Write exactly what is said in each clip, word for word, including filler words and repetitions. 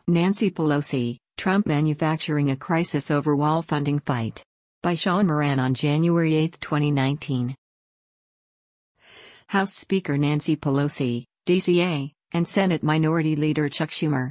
Nancy Pelosi, Trump manufacturing a crisis over wall funding fight. By Sean Moran on January eighth, twenty nineteen. House Speaker Nancy Pelosi, D C A, and Senate Minority Leader Chuck Schumer,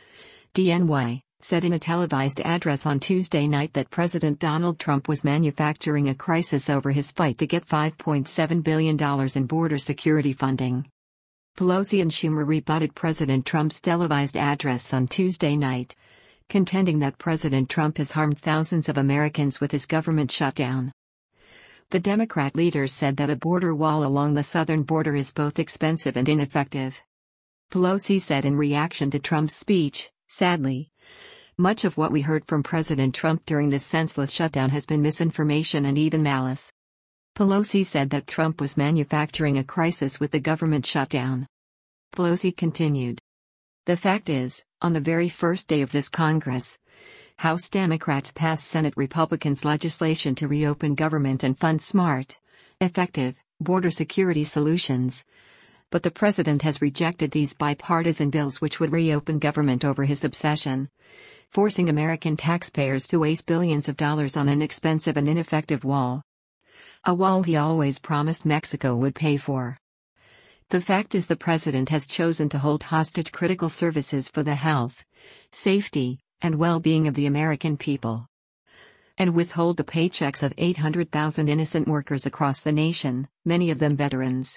D N Y, said in a televised address on Tuesday night that President Donald Trump was manufacturing a crisis over his fight to get five point seven billion dollars in border security funding. Pelosi and Schumer rebutted President Trump's televised address on Tuesday night, contending that President Trump has harmed thousands of Americans with his government shutdown. The Democrat leaders said that a border wall along the southern border is both expensive and ineffective. Pelosi said in reaction to Trump's speech, "Sadly, much of what we heard from President Trump during this senseless shutdown has been misinformation and even malice." Pelosi said that Trump was manufacturing a crisis with the government shutdown. Pelosi continued, "The fact is, on the very first day of this Congress, House Democrats passed Senate Republicans' legislation to reopen government and fund smart, effective, border security solutions. But the president has rejected these bipartisan bills which would reopen government over his obsession, forcing American taxpayers to waste billions of dollars on an expensive and ineffective wall. A wall he always promised Mexico would pay for. The fact is the president has chosen to hold hostage critical services for the health, safety, and well-being of the American people, and withhold the paychecks of eight hundred thousand innocent workers across the nation, many of them veterans.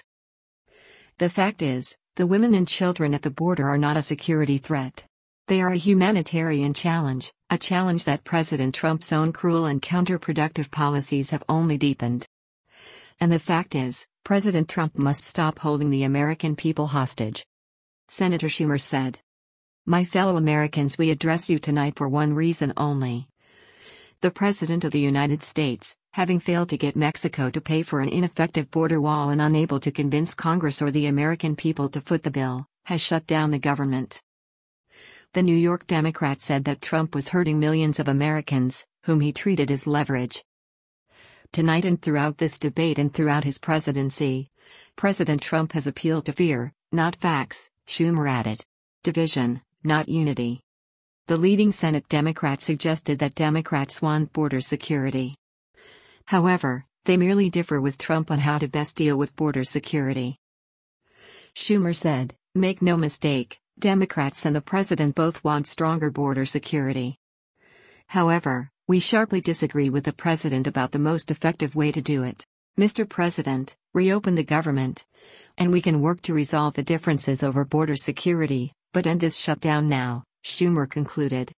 The fact is, the women and children at the border are not a security threat. They are a humanitarian challenge, a challenge that President Trump's own cruel and counterproductive policies have only deepened. And the fact is, President Trump must stop holding the American people hostage." Senator Schumer said, "My fellow Americans, we address you tonight for one reason only. The President of the United States, having failed to get Mexico to pay for an ineffective border wall and unable to convince Congress or the American people to foot the bill, has shut down the government." The New York Democrat said that Trump was hurting millions of Americans, whom he treated as leverage. Tonight and throughout this debate and throughout his presidency, President Trump has appealed to fear, not facts, Schumer added. Division, not unity. The leading Senate Democrat suggested that Democrats want border security. However, they merely differ with Trump on how to best deal with border security. Schumer said, "Make no mistake, Democrats and the president both want stronger border security. However, we sharply disagree with the president about the most effective way to do it. Mister President, reopen the government, and we can work to resolve the differences over border security, but end this shutdown now," Schumer concluded.